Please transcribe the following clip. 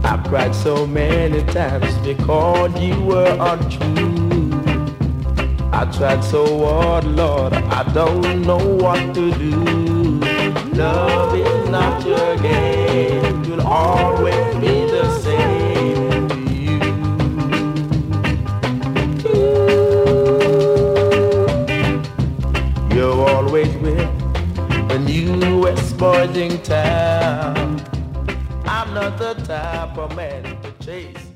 I've cried so many times because you were untrue. I tried so hard, Lord, I don't know what to do. Love is not your game, you'll always be the same to you. You're always with the newest boys in town. I'm not the type of man to chase